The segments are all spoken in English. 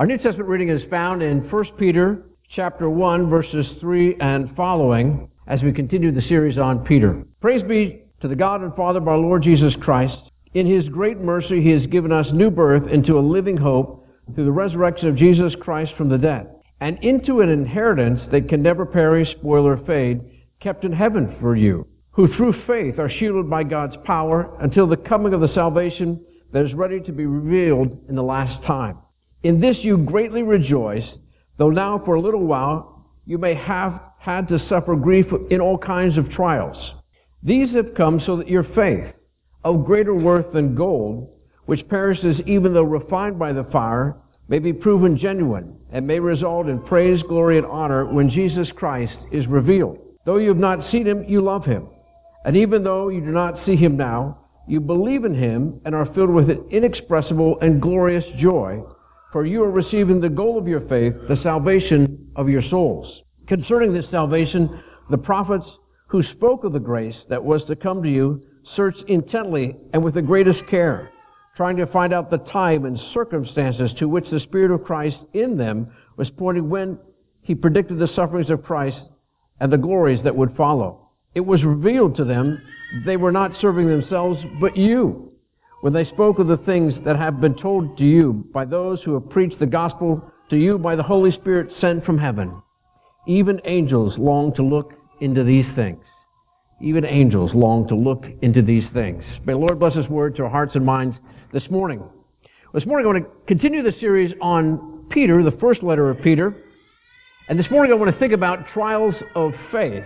Our New Testament reading is found in 1 Peter chapter 1, verses 3 and following, as we continue the series on Peter. Praise be to the God and Father of our Lord Jesus Christ. In His great mercy, He has given us new birth into a living hope through the resurrection of Jesus Christ from the dead, and into an inheritance that can never perish, spoil, or fade, kept in heaven for you, who through faith are shielded by God's power until the coming of the salvation that is ready to be revealed in the last time. In this you greatly rejoice, though now for a little while you may have had to suffer grief in all kinds of trials. These have come so that your faith, of greater worth than gold, which perishes even though refined by the fire, may be proven genuine, and may result in praise, glory, and honor when Jesus Christ is revealed. Though you have not seen Him, you love Him. And even though you do not see Him now, you believe in Him and are filled with an inexpressible and glorious joy, for you are receiving the goal of your faith, the salvation of your souls. Concerning this salvation, the prophets who spoke of the grace that was to come to you searched intently and with the greatest care, trying to find out the time and circumstances to which the Spirit of Christ in them was pointing when He predicted the sufferings of Christ and the glories that would follow. It was revealed to them they were not serving themselves, but you, when they spoke of the things that have been told to you by those who have preached the gospel to you by the Holy Spirit sent from heaven. Even angels long to look into these things. Even angels long to look into these things. May the Lord bless His word to our hearts and minds this morning. This morning I want to continue the series on Peter, the first letter of Peter. And this morning I want to think about trials of faith.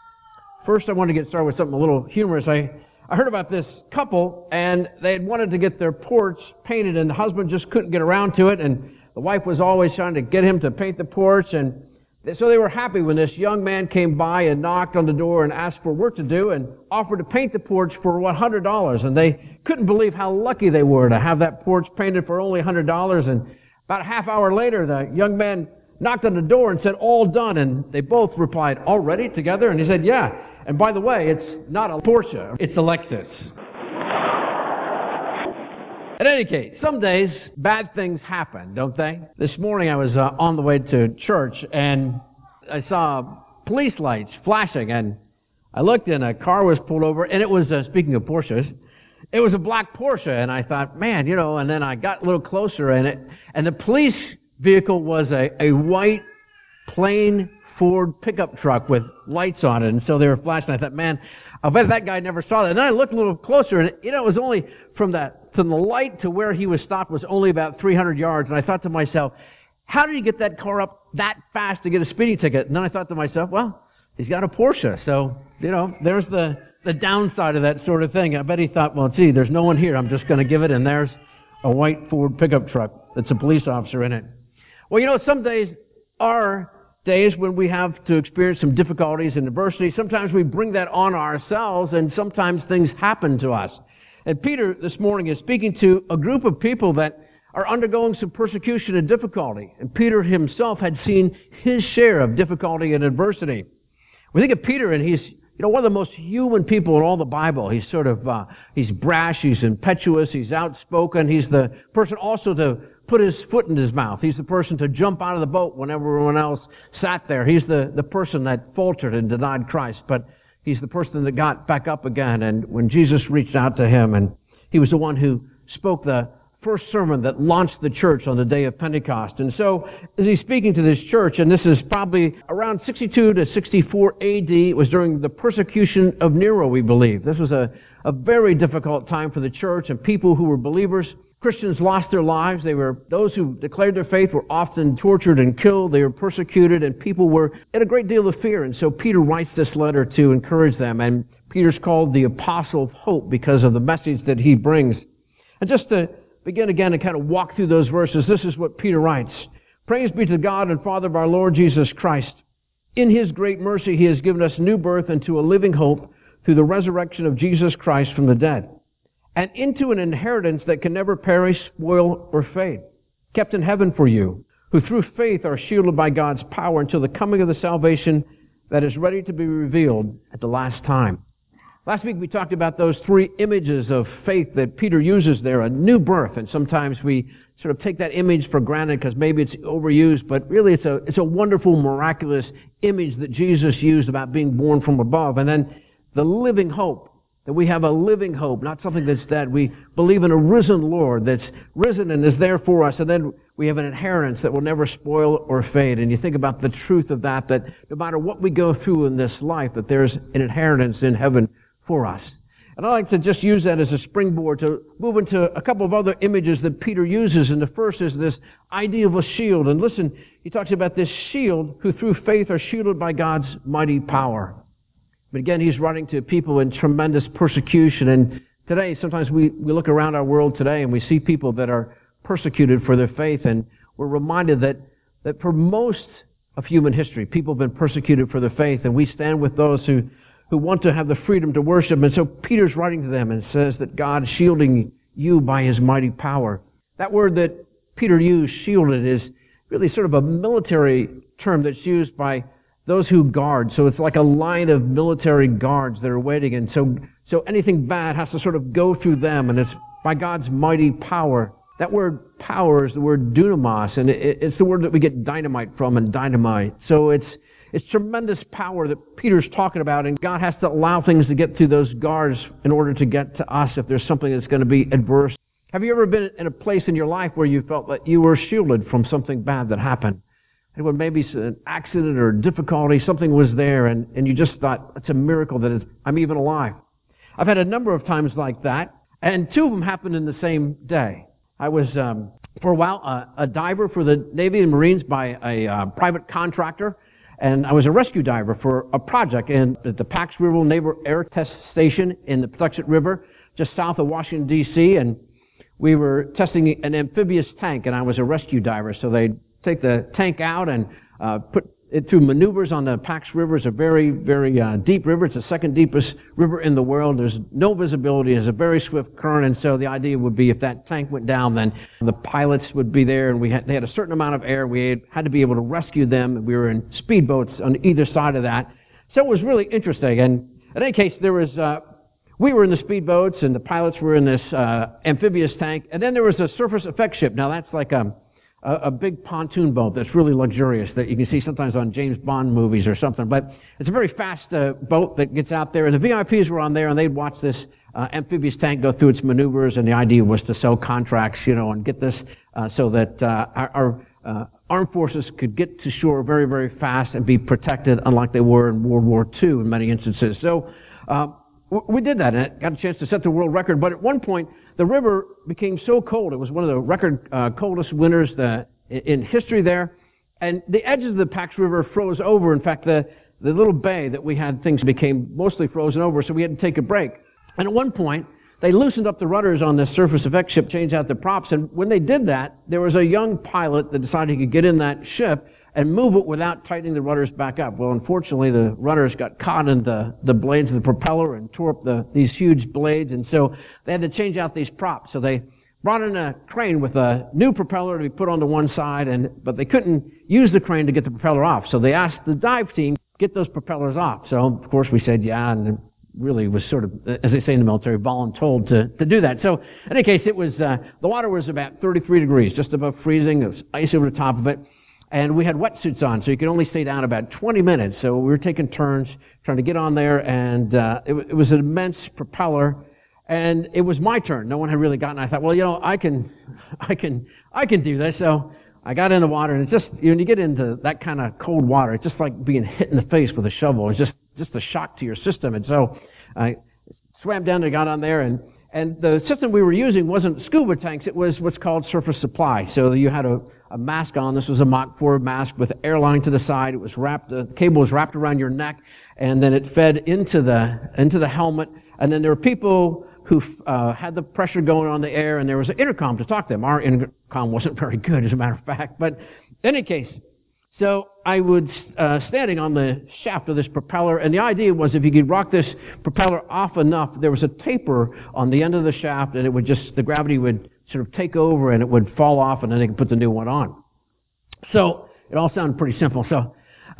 First I want to get started with something a little humorous. I heard about this couple, and they had wanted to get their porch painted, and the husband just couldn't get around to it, and the wife was always trying to get him to paint the porch, and so they were happy when this young man came by and knocked on the door and asked for work to do and offered to paint the porch for $100, and they couldn't believe how lucky they were to have that porch painted for only $100, and about a half hour later, the young man knocked on the door and said, "All done," and they both replied, "Already together?" And he said, "Yeah. And by the way, it's not a Porsche, it's a Lexus." In any case, some days bad things happen, don't they? This morning I was on the way to church and I saw police lights flashing, and I looked and a car was pulled over, and it was, speaking of Porsches, it was a black Porsche, and I thought, man, and then I got a little closer and the police vehicle was a white, plain Ford pickup truck with lights on it, and so they were flashing. I thought, man, I bet that guy never saw that. And then I looked a little closer, and it was only from the light to where he was stopped was only about 300 yards, and I thought to myself, how did he get that car up that fast to get a speeding ticket? And then I thought to myself, well, he's got a Porsche, so, there's the downside of that sort of thing. I bet he thought, well, gee, there's no one here, I'm just going to give it, and there's a white Ford pickup truck that's a police officer in it. Well, some days are days when we have to experience some difficulties and adversity. Sometimes we bring that on ourselves, and sometimes things happen to us. And Peter this morning is speaking to a group of people that are undergoing some persecution and difficulty. And Peter himself had seen his share of difficulty and adversity. We think of Peter, and he's one of the most human people in all the Bible. He's sort of, he's brash, he's impetuous, he's outspoken. He's the person also to put his foot in his mouth. He's the person to jump out of the boat when everyone else sat there. He's the person that faltered and denied Christ. But he's the person that got back up again. And when Jesus reached out to him, and he was the one who spoke the first sermon that launched the church on the day of Pentecost. And so, as he's speaking to this church, and this is probably around 62 to 64 AD, it was during the persecution of Nero, we believe. This was a very difficult time for the church, and people who were believers, Christians, lost their lives. Those who declared their faith were often tortured and killed. They were persecuted, and people were in a great deal of fear. And so Peter writes this letter to encourage them, and Peter's called the Apostle of Hope because of the message that he brings. And just to begin again and kind of walk through those verses, this is what Peter writes. Praise be to God and Father of our Lord Jesus Christ. In His great mercy, He has given us new birth into a living hope through the resurrection of Jesus Christ from the dead, and into an inheritance that can never perish, spoil, or fade, kept in heaven for you, who through faith are shielded by God's power until the coming of the salvation that is ready to be revealed at the last time. Last week we talked about those three images of faith that Peter uses there, a new birth, and sometimes we sort of take that image for granted because maybe it's overused, but really it's a wonderful, miraculous image that Jesus used about being born from above. And then the living hope, that we have a living hope, not something that's dead. We believe in a risen Lord that's risen and is there for us. And then we have an inheritance that will never spoil or fade. And you think about the truth of that no matter what we go through in this life, that there's an inheritance in heaven for us. And I like to just use that as a springboard to move into a couple of other images that Peter uses. And the first is this idea of a shield. And listen, he talks about this shield who through faith are shielded by God's mighty power. But again, he's writing to people in tremendous persecution. And today, sometimes we look around our world today and we see people that are persecuted for their faith. And we're reminded that for most of human history, people have been persecuted for their faith. And we stand with those who want to have the freedom to worship. And so Peter's writing to them and says that God is shielding you by his mighty power. That word that Peter used, shielded, is really sort of a military term that's used by those who guard. So it's like a line of military guards that are waiting. And so anything bad has to sort of go through them. And it's by God's mighty power. That word power is the word dunamis. And it's the word that we get dynamite from, and dynamite. So it's tremendous power that Peter's talking about. And God has to allow things to get through those guards in order to get to us if there's something that's going to be adverse. Have you ever been in a place in your life where you felt that you were shielded from something bad that happened? And when maybe an accident or difficulty, something was there, and you just thought, it's a miracle that I'm even alive. I've had a number of times like that, and two of them happened in the same day. I was, for a while, a diver for the Navy and Marines by a private contractor, and I was a rescue diver for a project at the Pax River Naval Air Test Station in the Patuxent River, just south of Washington, D.C., and we were testing an amphibious tank, and I was a rescue diver, so they take the tank out and put it through maneuvers on the Pax River. It's a very, very deep river. It's the second deepest river in the world. There's no visibility. It's a very swift current. And so the idea would be if that tank went down, then the pilots would be there, and they had a certain amount of air. We had to be able to rescue them. We were in speedboats on either side of that. So it was really interesting. And in any case, we were in the speedboats, and the pilots were in this amphibious tank. And then there was a surface effect ship. Now that's like a big pontoon boat that's really luxurious that you can see sometimes on James Bond movies or something. But it's a very fast boat that gets out there. And the VIPs were on there, and they'd watch this amphibious tank go through its maneuvers. And the idea was to sell contracts, and get this so that our armed forces could get to shore very, very fast and be protected, unlike they were in World War II in many instances. So we did that, and it got a chance to set the world record. But at one point, the river became so cold. It was one of the record coldest winters in history there. And the edges of the Pax River froze over. In fact, the little bay that we had, things became mostly frozen over, so we had to take a break. And at one point, they loosened up the rudders on the surface effect ship, changed out the props. And when they did that, there was a young pilot that decided he could get in that ship and move it without tightening the rudders back up. Well, unfortunately, the rudders got caught in the blades of the propeller and tore up these huge blades, and so they had to change out these props. So they brought in a crane with a new propeller to be put onto one side, but they couldn't use the crane to get the propeller off. So they asked the dive team, get those propellers off. So, of course, we said, yeah, and it really was sort of, as they say in the military, voluntold to do that. So, in any case, it was, the water was about 33 degrees, just above freezing. There was ice over the top of it. And we had wetsuits on, so you could only stay down about 20 minutes. So we were taking turns trying to get on there, and it was an immense propeller, and it was my turn. No one had really gotten it. I thought, well, I can do this. So I got in the water, and it's just, when you get into that kind of cold water, it's just like being hit in the face with a shovel. It's just a shock to your system. And so I swam down and got on there, and the system we were using wasn't scuba tanks. It was what's called surface supply. So you had a mask on. This was a Mach 4 mask with air line to the side. It was the cable was wrapped around your neck, and then it fed into the helmet. And then there were people who had the pressure going on the air, and there was an intercom to talk to them. Our intercom wasn't very good, as a matter of fact. But in any case, so I was standing on the shaft of this propeller, and the idea was if you could rock this propeller off enough, there was a taper on the end of the shaft, and the gravity would sort of take over, and it would fall off, and then they could put the new one on. So it all sounded pretty simple. So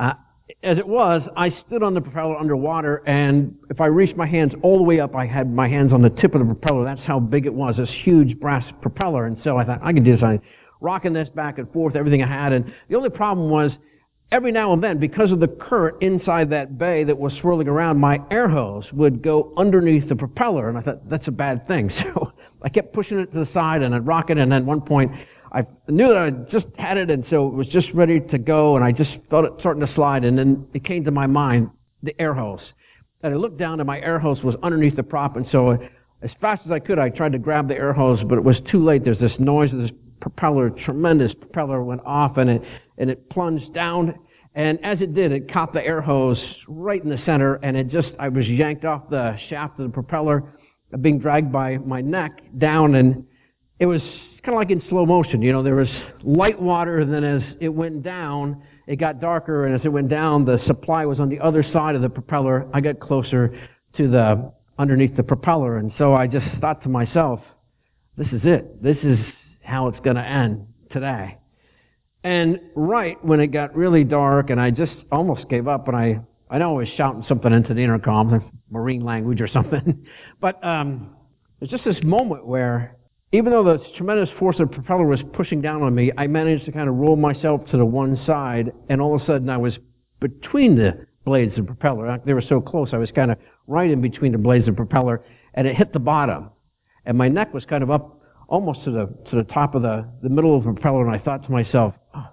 as it was, I stood on the propeller underwater, and if I reached my hands all the way up, I had my hands on the tip of the propeller. That's how big it was, this huge brass propeller. And so I thought, I can do this. I rocking this back and forth, everything I had. And the only problem was, every now and then, because of the current inside that bay that was swirling around, my air hose would go underneath the propeller. And I thought, that's a bad thing. So I kept pushing it to the side, and I'd rock it, and then at one point, I knew that I just had it, and so it was just ready to go, and I just felt it starting to slide, and then it came to my mind, the air hose. And I looked down, and my air hose was underneath the prop, and so as fast as I could, I tried to grab the air hose, but it was too late. There's this noise of this propeller, tremendous propeller went off, and it plunged down, and as it did, it caught the air hose right in the center, and I was yanked off the shaft of the propeller, being dragged by my neck down, and it was kind of like in slow motion. There was light water, and then as it went down, it got darker, and as it went down, the supply was on the other side of the propeller. I got closer to underneath the propeller, and so I just thought to myself, this is it. This is how it's going to end today. And right when it got really dark, and I just almost gave up, and I know I was shouting something into the intercom, marine language or something, but there's just this moment where, even though the tremendous force of the propeller was pushing down on me, I managed to kind of roll myself to the one side, and all of a sudden I was between the blades of the propeller. They were so close, I was kind of right in between the blades of the propeller, and it hit the bottom. And my neck was kind of up almost to the top of the middle of the propeller, and I thought to myself, oh,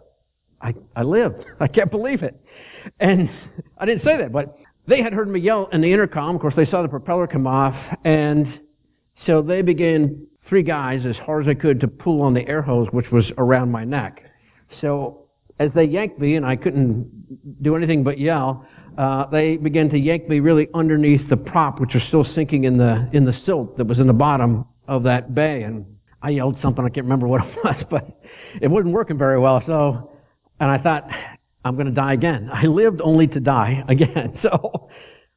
I lived. I can't believe it. And I didn't say that, but they had heard me yell in the intercom. Of course, they saw the propeller come off, and so they began, 3 guys, as hard as I could, to pull on the air hose, which was around my neck. So as they yanked me, and I couldn't do anything but yell, they began to yank me really underneath the prop, which was still sinking in the silt that was in the bottom of that bay. And I yelled something, I can't remember what it was, but it wasn't working very well. So, and I thought, I'm going to die again. I lived only to die again. So,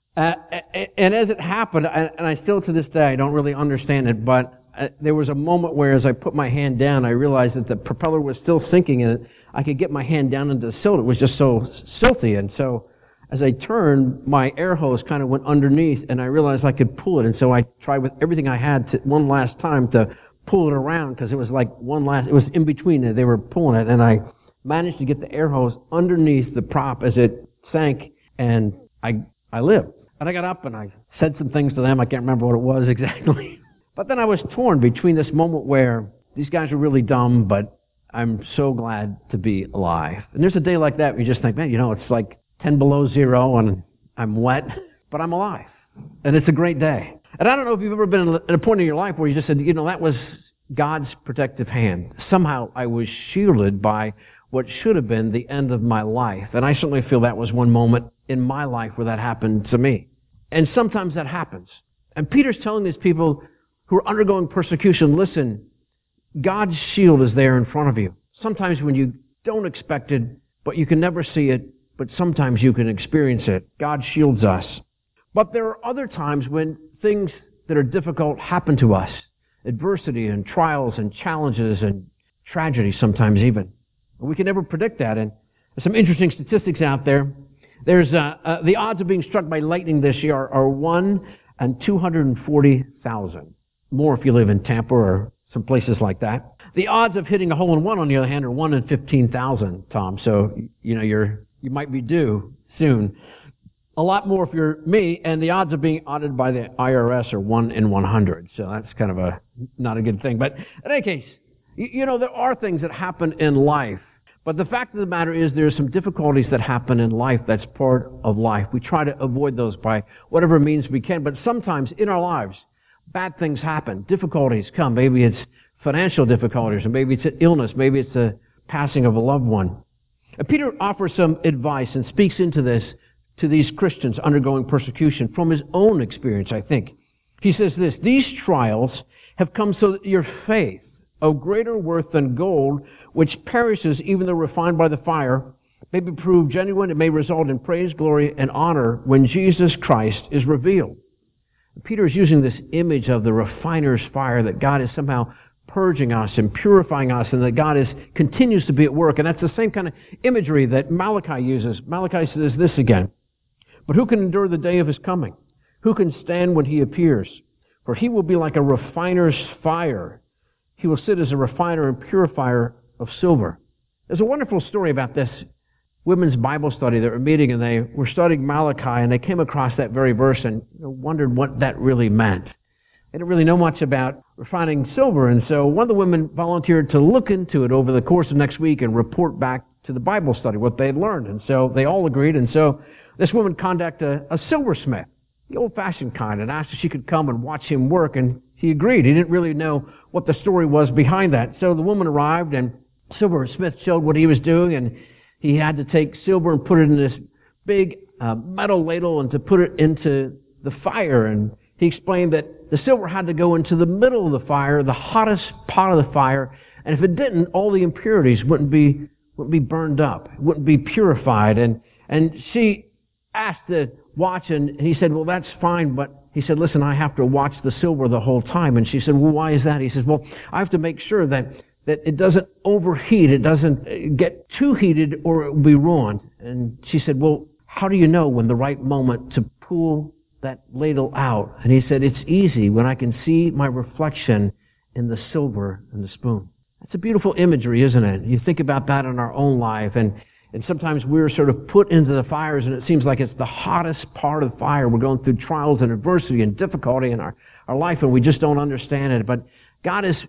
and as it happened, and I still to this day, I don't really understand it, but there was a moment where, as I put my hand down, I realized that the propeller was still sinking, and I could get my hand down into the silt. It was just so silty. And so as I turned, my air hose kind of went underneath, and I realized I could pull it. And so I tried with everything I had one last time to pull it around, because it was like it was in between. They were pulling it, and I managed to get the air hose underneath the prop as it sank, and I lived. And I got up, and I said some things to them. I can't remember what it was exactly. But then I was torn between this moment where these guys are really dumb, but I'm so glad to be alive. And there's a day like that where you just think, man, it's like 10 below zero and I'm wet, but I'm alive. And it's a great day. And I don't know if you've ever been at a point in your life where you just said, that was God's protective hand. Somehow I was shielded by what should have been the end of my life. And I certainly feel that was one moment in my life where that happened to me. And sometimes that happens. And Peter's telling these people who are undergoing persecution, listen, God's shield is there in front of you. Sometimes when you don't expect it, but you can never see it, but sometimes you can experience it. God shields us. But there are other times when things that are difficult happen to us. Adversity and trials and challenges and tragedy sometimes even. We can never predict that. And there's some interesting statistics out there. There's the odds of being struck by lightning this year are 1 in 240,000. More if you live in Tampa or some places like that. The odds of hitting a hole-in-one, on the other hand, are 1 in 15,000, Tom. So, you might be due soon. A lot more if you're me, and the odds of being audited by the IRS are 1 in 100. So that's kind of not a good thing. But in any case, there are things that happen in life. But the fact of the matter is there are some difficulties that happen in life that's part of life. We try to avoid those by whatever means we can. But sometimes in our lives, bad things happen. Difficulties come. Maybe it's financial difficulties, or maybe it's an illness. Maybe it's the passing of a loved one. And Peter offers some advice and speaks into this to these Christians undergoing persecution from his own experience, I think. He says this, these trials have come so that your faith, of greater worth than gold, which perishes even though refined by the fire, may be proved genuine. It may result in praise, glory, and honor when Jesus Christ is revealed. Peter is using this image of the refiner's fire, that God is somehow purging us and purifying us, and that God continues to be at work. And that's the same kind of imagery that Malachi uses. Malachi says this again, "But who can endure the day of his coming? Who can stand when he appears? For he will be like a refiner's fire. He will sit as a refiner and purifier of silver." There's a wonderful story about this women's Bible study that were meeting, and they were studying Malachi, and they came across that very verse and wondered what that really meant. They didn't really know much about refining silver, and so one of the women volunteered to look into it over the course of next week and report back to the Bible study what they had learned. And so they all agreed, and so this woman contacted a silversmith, the old-fashioned kind, and asked if she could come and watch him work, and he agreed. He didn't really know what the story was behind that. So the woman arrived, and silversmith showed what he was doing, and he had to take silver and put it in this big metal ladle and to put it into the fire. And he explained that the silver had to go into the middle of the fire, the hottest part of the fire, and if it didn't, all the impurities wouldn't be burned up, wouldn't be purified. And she asked to watch, and he said, "Well, that's fine," but he said, "Listen, I have to watch the silver the whole time." And she said, "Well, why is that?" He says, "Well, I have to make sure that it doesn't overheat, it doesn't get too heated, or it will be ruined." And she said, "Well, how do you know when the right moment to pull that ladle out?" And he said, "It's easy when I can see my reflection in the silver and the spoon." That's a beautiful imagery, isn't it? You think about that in our own life, and sometimes we're sort of put into the fires, and it seems like it's the hottest part of the fire. We're going through trials and adversity and difficulty in our life, and we just don't understand it. But God is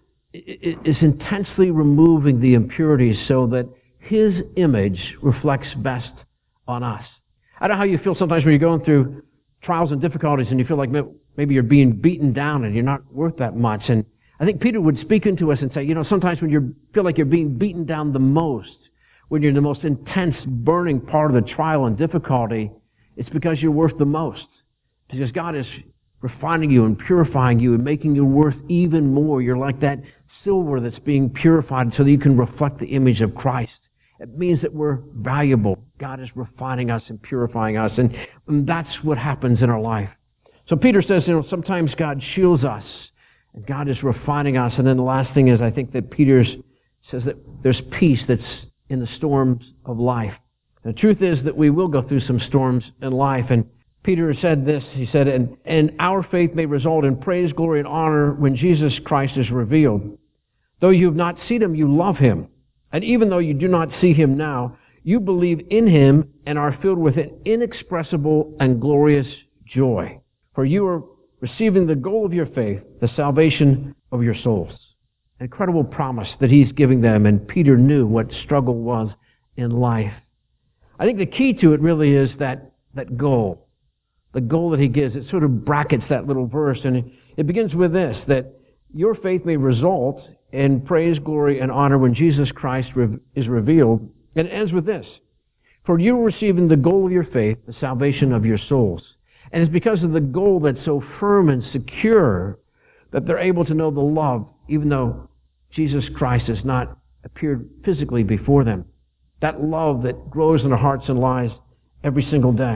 intensely removing the impurities so that His image reflects best on us. I don't know how you feel sometimes when you're going through trials and difficulties and you feel like maybe you're being beaten down and you're not worth that much. And I think Peter would speak into us and say, sometimes when you feel like you're being beaten down the most, when you're in the most intense, burning part of the trial and difficulty, it's because you're worth the most. Because God is refining you and purifying you and making you worth even more. You're like that silver that's being purified so that you can reflect the image of Christ. It means that we're valuable. God is refining us and purifying us, and that's what happens in our life. So Peter says, sometimes God shields us, and God is refining us. And then the last thing is, I think that Peter says that there's peace that's in the storms of life. The truth is that we will go through some storms in life, and Peter said this, he said, and our faith may result in praise, glory, and honor when Jesus Christ is revealed. Though you have not seen Him, you love Him. And even though you do not see Him now, you believe in Him and are filled with an inexpressible and glorious joy. For you are receiving the goal of your faith, the salvation of your souls. An incredible promise that He's giving them, and Peter knew what struggle was in life. I think the key to it really is that goal. The goal that he gives, it sort of brackets that little verse, and it begins with this, that your faith may result in praise, glory, and honor when Jesus Christ is revealed. And it ends with this, for you are receiving the goal of your faith, the salvation of your souls. And it's because of the goal that's so firm and secure that they're able to know the love, even though Jesus Christ has not appeared physically before them. That love that grows in their hearts and lives every single day.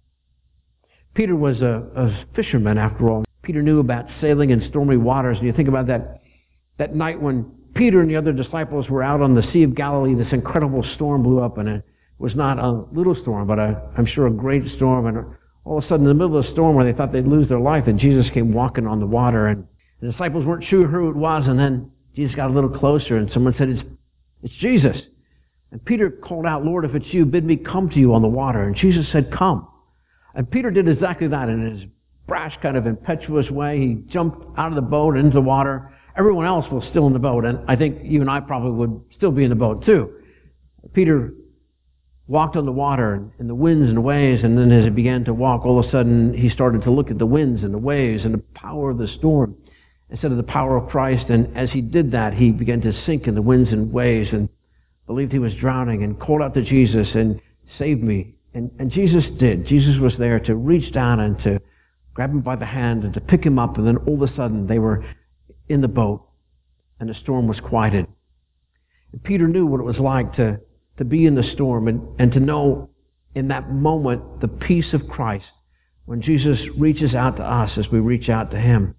Peter was a fisherman, after all. Peter knew about sailing in stormy waters. And you think about that night when Peter and the other disciples were out on the Sea of Galilee, this incredible storm blew up, and it was not a little storm, but I'm sure a great storm. And all of a sudden, in the middle of the storm where they thought they'd lose their life, and Jesus came walking on the water, and the disciples weren't sure who it was, and then Jesus got a little closer, and someone said, it's Jesus. And Peter called out, Lord, if it's you, bid me come to you on the water. And Jesus said, come. And Peter did exactly that in his brash, kind of impetuous way. He jumped out of the boat into the water. Everyone else was still in the boat, and I think you and I probably would still be in the boat too. Peter walked on the water and the winds and the waves, and then as he began to walk, all of a sudden he started to look at the winds and the waves and the power of the storm instead of the power of Christ. And as he did that, he began to sink in the winds and waves and believed he was drowning and called out to Jesus and saved me. And Jesus did. Jesus was there to reach down and to grab him by the hand and to pick him up, and then all of a sudden they were in the boat and the storm was quieted. And Peter knew what it was like to be in the storm and to know in that moment the peace of Christ when Jesus reaches out to us as we reach out to Him.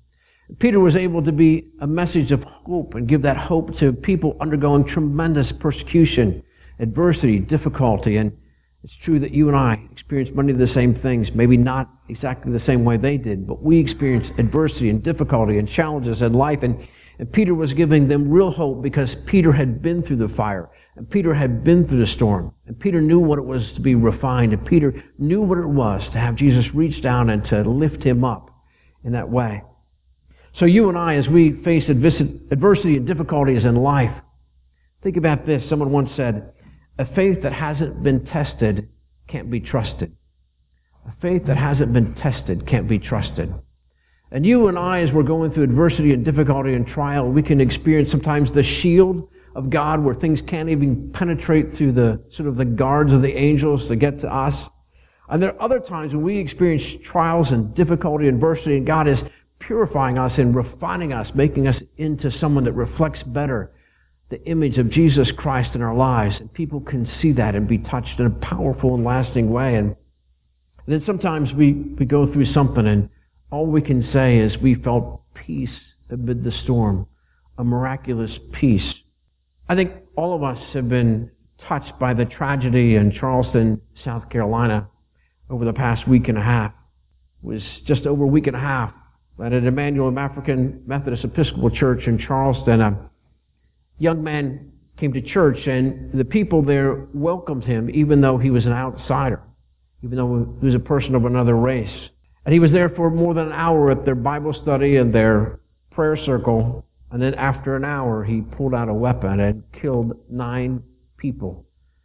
Peter was able to be a message of hope and give that hope to people undergoing tremendous persecution, adversity, difficulty. And it's true that you and I experience many of the same things, maybe not exactly the same way they did, but we experience adversity and difficulty and challenges in life. And Peter was giving them real hope because Peter had been through the fire, and Peter had been through the storm, and Peter knew what it was to be refined, and Peter knew what it was to have Jesus reach down and to lift him up in that way. So you and I, as we face adversity and difficulties in life, think about this. Someone once said, a faith that hasn't been tested can't be trusted. A faith that hasn't been tested can't be trusted. And you and I, as we're going through adversity and difficulty and trial, we can experience sometimes the shield of God where things can't even penetrate through the sort of the guards of the angels to get to us. And there are other times when we experience trials and difficulty and adversity, and God is purifying us and refining us, making us into someone that reflects better the image of Jesus Christ in our lives. And people can see that and be touched in a powerful and lasting way. And then sometimes we go through something and all we can say is we felt peace amid the storm, a miraculous peace. I think all of us have been touched by the tragedy in Charleston, South Carolina over the past week and a half. It was just over a week and a half at an Emmanuel African Methodist Episcopal Church in Charleston. A young man came to church, and the people there welcomed him even though he was an outsider, even though he was a person of another race. And he was there for more than an hour at their Bible study and their prayer circle. And then after an hour, he pulled out a weapon and killed 9 people.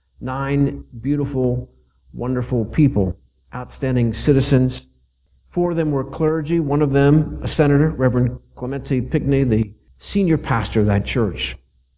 9 beautiful, wonderful people, outstanding citizens. 4 of them were clergy. One of them, a senator, Reverend Clemente Pinckney, the senior pastor of that church.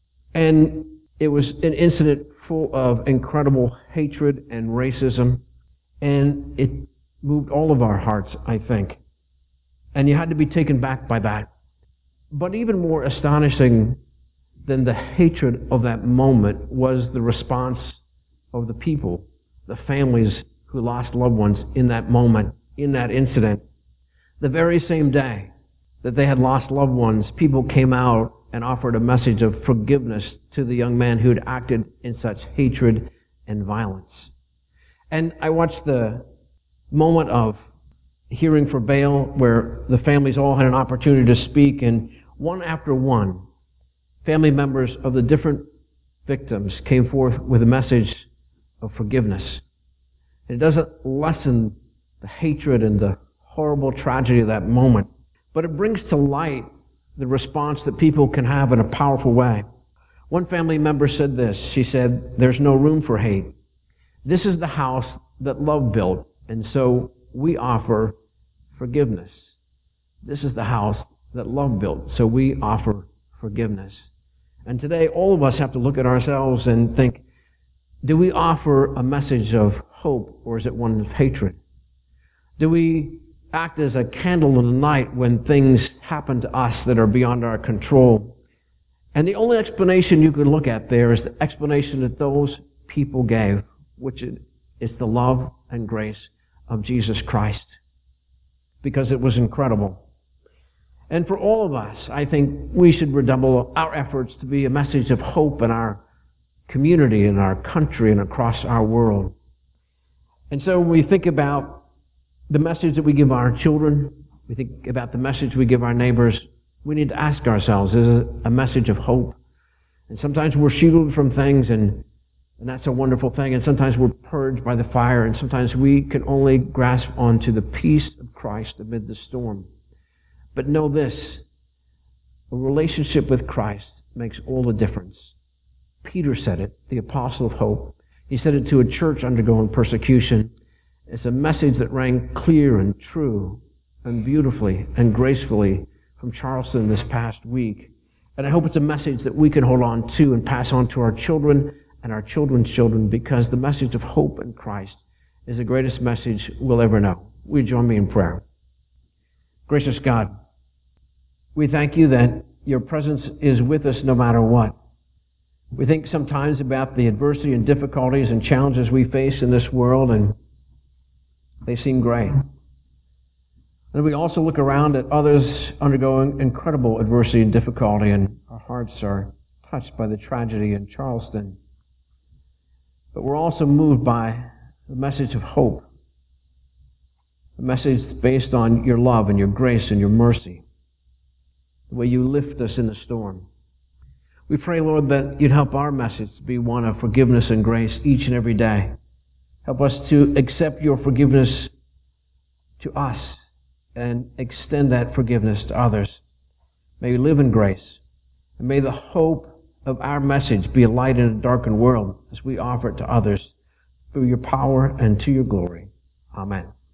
And it was an incident full of incredible hatred and racism. And it moved all of our hearts, I think. And you had to be taken back by that. But even more astonishing than the hatred of that moment was the response of the people, the families who lost loved ones in that moment, in that incident. The very same day that they had lost loved ones, people came out and offered a message of forgiveness to the young man who had acted in such hatred and violence. And I watched the moment of hearing for bail where the families all had an opportunity to speak, and one after one, family members of the different victims came forth with a message of forgiveness. And it doesn't lessen the hatred and the horrible tragedy of that moment, but it brings to light the response that people can have in a powerful way. One family member said this. She said, "There's no room for hate. This is the house that love built, and so we offer forgiveness. This is the house that love built, so we offer forgiveness." And today, all of us have to look at ourselves and think, do we offer a message of hope, or is it one of hatred? Do we act as a candle in the night when things happen to us that are beyond our control? And the only explanation you can look at there is the explanation that those people gave, which is the love and grace of Jesus Christ, because it was incredible. And for all of us, I think we should redouble our efforts to be a message of hope in our community, in our country, and across our world. And so when we think about the message that we give our children, we think about the message we give our neighbors, we need to ask ourselves, is it a message of hope? And sometimes we're shielded from things, and that's a wonderful thing. And sometimes we're purged by the fire, and sometimes we can only grasp onto the peace of Christ amid the storm. But know this, a relationship with Christ makes all the difference. Peter said it, the apostle of hope. He said it to a church undergoing persecution. It's a message that rang clear and true and beautifully and gracefully from Charleston this past week. And I hope it's a message that we can hold on to and pass on to our children and our children's children, because the message of hope in Christ is the greatest message we'll ever know. Will you join me in prayer? Gracious God, we thank you that your presence is with us no matter what. We think sometimes about the adversity and difficulties and challenges we face in this world, and they seem great. And we also look around at others undergoing incredible adversity and difficulty, and our hearts are touched by the tragedy in Charleston. But we're also moved by the message of hope, a message based on your love and your grace and your mercy, the way you lift us in the storm. We pray, Lord, that you'd help our message to be one of forgiveness and grace each and every day. Help us to accept your forgiveness to us and extend that forgiveness to others. May we live in grace, and may the hope of our message be a light in a darkened world as we offer it to others through your power and to your glory. Amen.